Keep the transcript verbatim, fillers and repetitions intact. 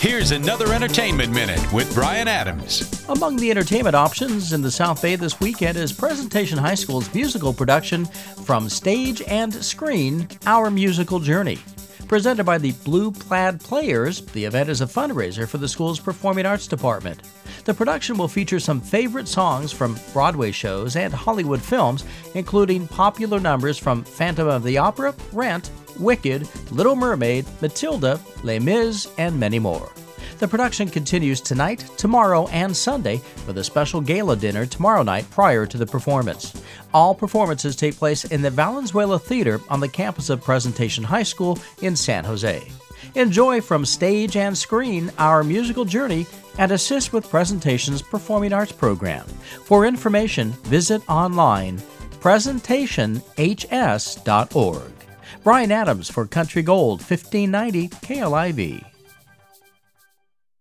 Here's another Entertainment Minute with Brian Adams. Among the entertainment options in the South Bay this weekend is Presentation High School's musical production From Stage and Screen, Our Musical Journey. Presented by the Blue Plaid Players, the event is a fundraiser for the school's Performing Arts Department. The production will feature some favorite songs from Broadway shows and Hollywood films, including popular numbers from Phantom of the Opera, Rent, Wicked, Little Mermaid, Matilda, Les Mis, and many more. The production continues tonight, tomorrow, and Sunday with a special gala dinner tomorrow night prior to the performance. All performances take place in the Valenzuela Theater on the campus of Presentation High School in San Jose. Enjoy From Stage and Screen, Our Musical Journey, and assist with Presentation's Performing Arts program. For information, visit online presentation h s dot org. Brian Adams for Country Gold, fifteen ninety K L I V.